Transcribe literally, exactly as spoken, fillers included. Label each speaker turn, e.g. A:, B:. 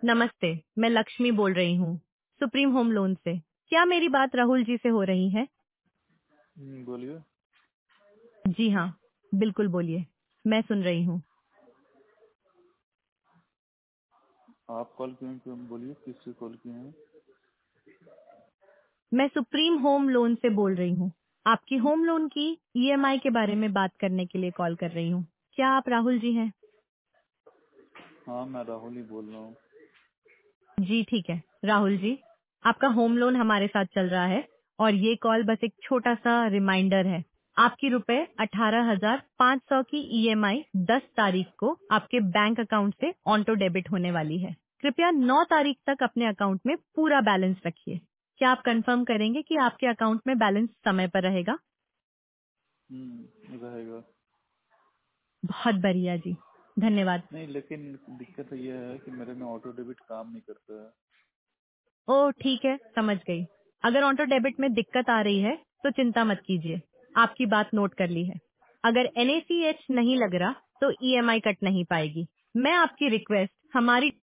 A: नमस्ते, मैं लक्ष्मी बोल रही हूँ सुप्रीम होम लोन से। क्या मेरी बात राहुल जी से हो रही है?
B: हम्म, बोलिए।
A: जी हाँ, बिल्कुल बोलिए, मैं सुन रही हूँ।
B: आप कॉल किए हैं क्यों? बोलिए किससे कॉल किए हैं?
A: मैं सुप्रीम होम लोन से बोल रही हूँ। आपकी होम लोन की ईएमआई के बारे में बात करने के लिए कॉल कर रही हूँ। क्या आप राहुल जी हैं?
B: हाँ, मैं राहुल ही बोल रहा हूँ।
A: जी ठीक है, राहुल जी, आपका होम लोन हमारे साथ चल रहा है और ये कॉल बस एक छोटा सा रिमाइंडर है। आपकी रुपए अठारह हजार पाँच सौ की ईएमआई दस तारीख को आपके बैंक अकाउंट से ऑटो डेबिट होने वाली है। कृपया नौ तारीख तक अपने अकाउंट में पूरा बैलेंस रखिए। क्या आप कंफर्म करेंगे कि आपके अकाउंट में बैलेंस समय पर रहेगा?
B: हम्म, रहेगा।
A: बहुत बढ़िया जी, धन्यवाद।
B: नहीं, लेकिन दिक्कत ये है कि मेरे में ऑटो डेबिट काम नहीं करता है।
A: ओह ठीक है, समझ गई। अगर ऑटो डेबिट में दिक्कत आ रही है तो चिंता मत कीजिए, आपकी बात नोट कर ली है। अगर एनएसीएच नहीं लग रहा तो ईएमआई कट नहीं पाएगी। मैं आपकी रिक्वेस्ट हमारी